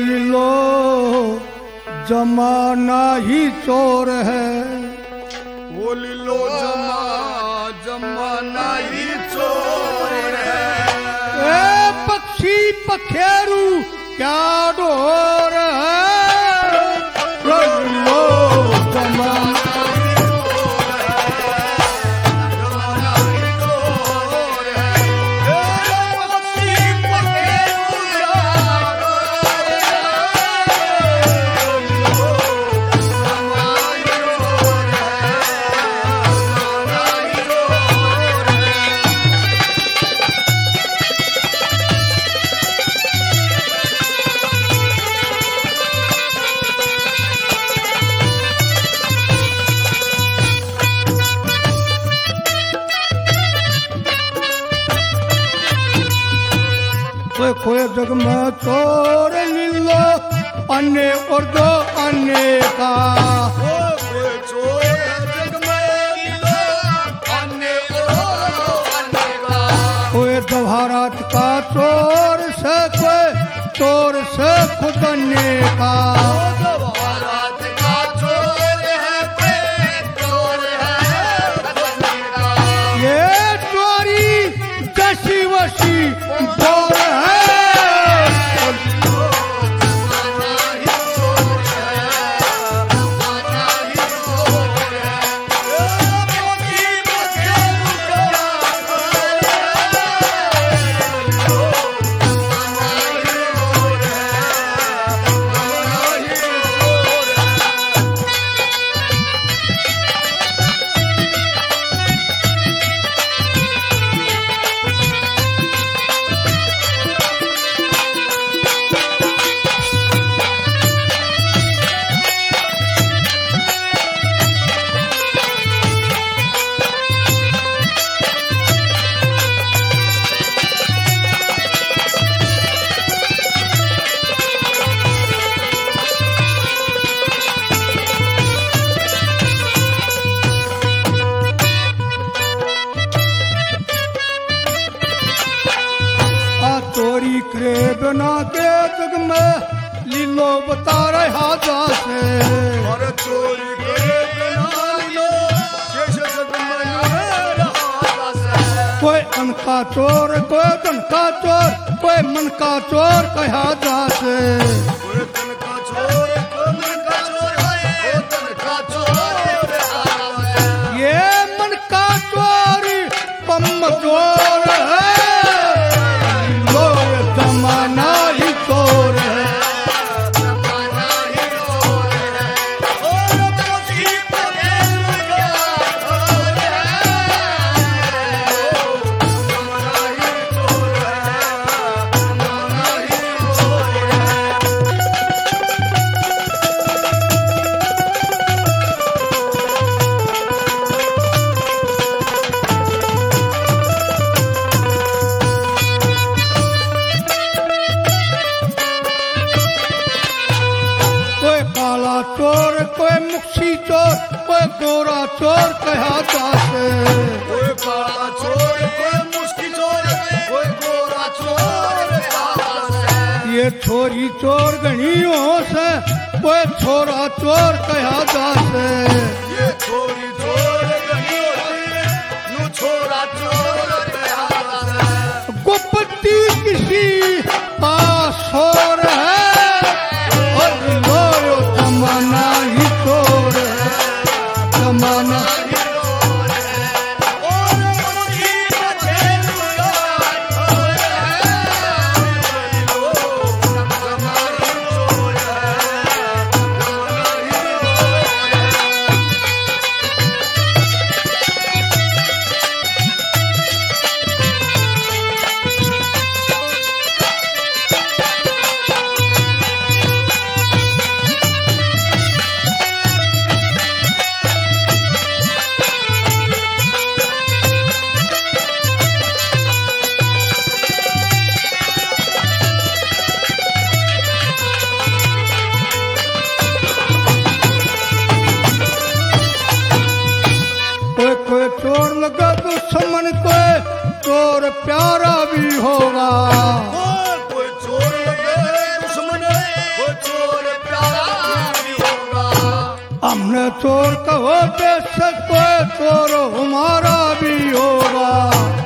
लो जमाना ही चोर है, बोल लो जमाना ही चोर है। ए पक्षी पखेरू क्या डोर है, बोल लो जमाना कोई जग में चोर लीलो अन्य और दो अन्य का, कोई चोर जग में लीलो अन्य और अन्य का। कोई जवाहरात का चोर से कोई चोर से खुद अन्य का, जवाहरात का चोर है कोई चोर है खुद अन्य का। ये चोरी जैसी वसी चोर है, चोरी करे बिना के जग में लीलो बता रहा से, और चोरी करे बिना लीलो शेष जग में रहा से। कोई अन का चोर कोई धन का चोर कोई मन का चोर कहा जासे, कोई तन का चोर कोई मन का चोर है, तन का चोर है। ये मन का चोर पम चोर है, लो ये जमाना ही चोर है। जमाना ही चोर है, और पक्षी पखेरू क्या चोर है। जमाना ही चोर है, जमाना ही चोर है। कोई काला चोर कोई मुक्सी चोर कोई गोरा चोर कहा जासे, कोई काला चोर कोई मुश्किल चोर कोई गोरा चोर है। ये छोरी चोर गणियों से कोई छोरा चोर कहा जासे, ये छोरी चोर गई होती नू छोरा चोर है। गुप्ती किसी का शोर है, और लो यो जमाना ही चोर है, जमाना और पक्षी पखेरू क्या चोर है। जमाना ही चोर है, जमाना ही चोर प्यारा भी होगा। कोई चोर लगे दुश्मन, हमने चोर कहो बेशक कोई चोर हमारा भी होगा।